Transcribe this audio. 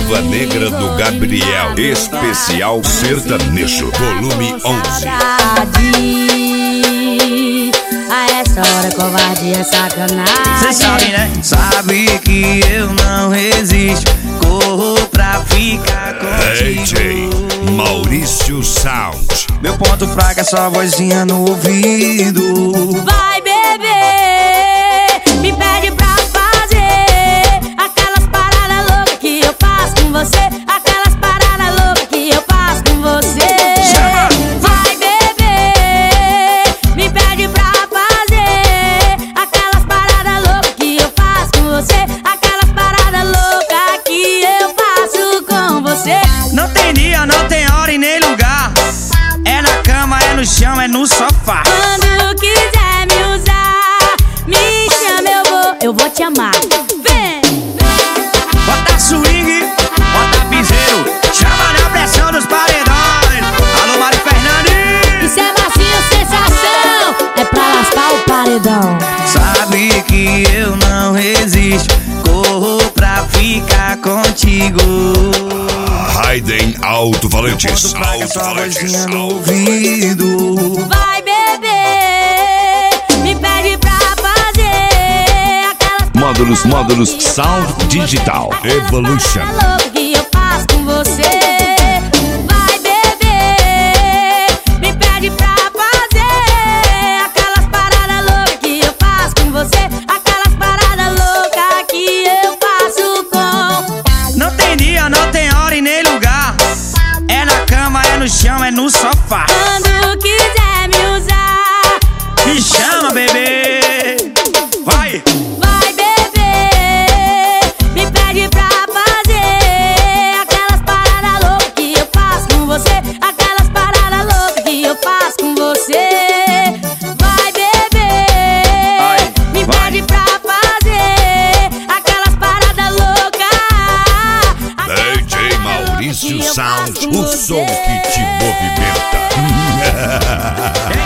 Viúva Negra do Gabriel, especial sertanejo, volume 11. A essa hora covardia é sacanagem. Cê sabe, né? Sabe que eu não resisto. Corro pra ficar contigo. DJ Maurício Sound. Meu ponto fraco é sua vozinha no ouvido. Vai beber, me pede pra fazer aquelas paradas loucas que eu faço com você. Aquelas paradas loucas que eu faço com você. Vai beber, me pede pra fazer aquelas paradas loucas que eu faço com você. Aquelas paradas loucas que eu faço com você. Não tem dia, não tem hora e nem lugar. É na cama, é no chão, é no sofá. Quando quiser me usar, me chama, eu vou te amar. Vem! Bota swing, bota piseiro. Chama na pressão dos paredões. Alô, Mari Fernandes. Isso é massinha sensação, é pra lascar o paredão. Sabe que eu não resisto. Corro pra ficar contigo. Raiden Alto-Falantes. Vozinha no ouvido. Vai beber, me pede pra fazer aquelas Módulos Sound Digital Evolution. paradas loucas que eu faço com você. Vai beber, me pede pra fazer aquelas paradas loucas que eu faço com você. Aquelas paradas loucas que eu faço com. Não tem dia, não tem hora e nem lugar. É na cama, é no chão, é no sofá. Quando quiser me usar, Me chama, bebê. Vai! vai beber, me pede pra fazer aquelas paradas loucas que eu faço com você. Aquelas paradas loucas que eu faço com você. Vai beber, me pede pra fazer aquelas paradas loucas. DJ Maurício Sound, o som que te movimenta.